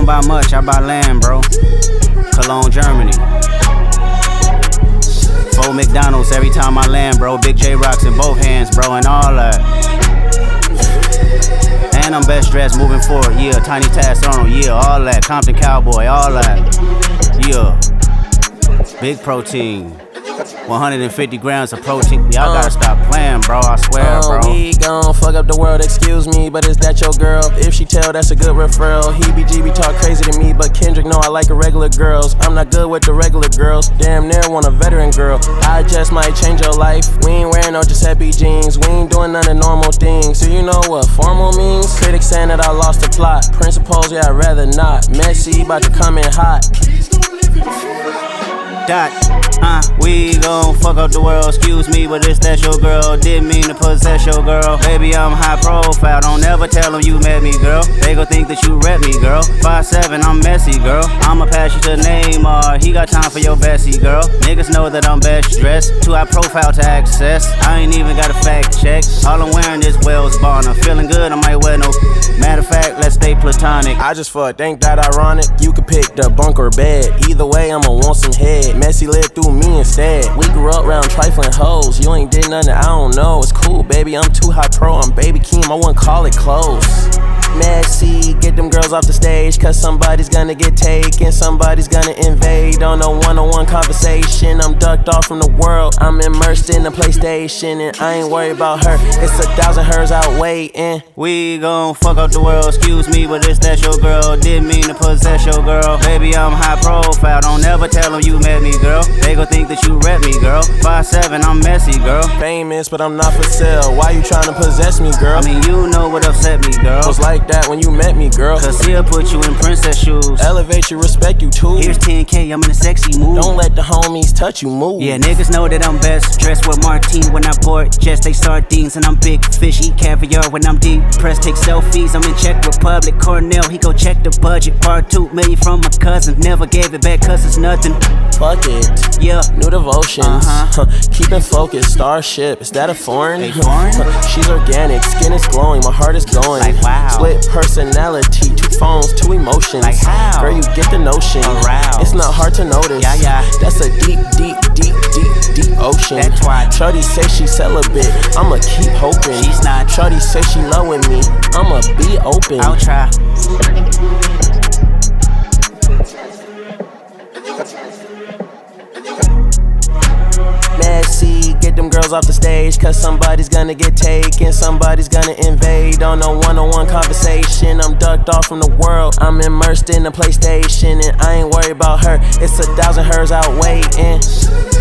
don't buy much, I buy land, bro. Cologne, Germany. 4 McDonald's every time I land, bro. Big J rocks in both hands, bro, and all that. And I'm best dressed moving forward, yeah. Tiny Task Arnold, yeah, all that. Compton Cowboy, all that. Yeah. Big protein. 150 grams of protein. Y'all gotta stop playing, bro. I swear, bro. We gon' fuck up the world, excuse me, but is that your girl? If she tell, that's a good referral. Heebie-jeebie talk crazy to me, but Kendrick know I like irregular girls. I'm not good with the regular girls. Damn near want a veteran girl. I just might change your life. We ain't wearing no Giuseppe jeans. We ain't doing none of normal things. Do you know what formal means? Critics saying that I lost the plot. Principles, yeah, I'd rather not. Messy, about to come in hot. We gon' fuck up the world, excuse me, but if that's your girl, didn't mean to possess your girl. Baby, I'm high profile, don't ever tell them you met me, girl. They gon' think that you rep me, girl. 5'7", I'm messy, girl. I'ma pass you to Neymar, he got time for your bestie, girl. Niggas know that I'm best dressed, too high profile to access. I ain't even got a fact check. All I'm wearing is Wells Bonner. Feeling good, I might wear no. Matter of fact, let's stay platonic. I just fucked, ain't that ironic? You could pick the bunk or bed. Either way, I'ma want some head. Messy lived through me instead. We grew up round trifling hoes. You ain't did nothing, I don't know. It's cool, baby, I'm too high pro. I'm Baby Keem, I wouldn't call it close. Messy, get them girls off the stage, cause somebody's gonna get taken, somebody's gonna invade on a one-on-one conversation. I'm ducked off from the world, I'm immersed in the PlayStation, and I ain't worried about her, it's 1,000 hers out waiting. We gon' fuck up the world, excuse me, but if that's your girl, didn't mean to possess your girl. Baby, I'm high profile, don't ever tell them you met me, girl. They gon' think that you rep me, girl. 5'7", I'm messy, girl. Famous, but I'm not for sale, why you tryna possess me, girl? I mean, you know what upset me, girl. Was like that when you met me, girl. Cause he'll put you in princess shoes. Elevate you, respect you too. Here's 10K, I'm in a sexy mood. Don't let the homies touch you, move. Yeah, niggas know that I'm best dressed with Martine when I board jets, they sardines. And I'm big fish, eat caviar when I'm deep pressed. Take selfies, I'm in Czech Republic. Cornell, he go check the budget. Part 2 million from my cousin. Never gave it back cause it's nothing. Fuck it, yeah. New devotions, keeping focused, starship, is that a foreign? Hey, foreign? She's organic, skin is glowing, my heart is going. Like wow. Split personality, 2 phones, 2 emotions. Like how? Girl, you get the notion. Aroused. It's not hard to notice. Yeah. That's a deep ocean. That's why. Shorty say she celibate, I'ma keep hoping. She's not. Shorty say she loving me, I'ma be open. I'll try. Messy, get them girls off the stage, cause somebody's gonna get taken, somebody's gonna invade on a one-on-one conversation. I'm ducked off from the world, I'm immersed in the PlayStation, and I ain't worried about her, it's 1,000 hers out waiting.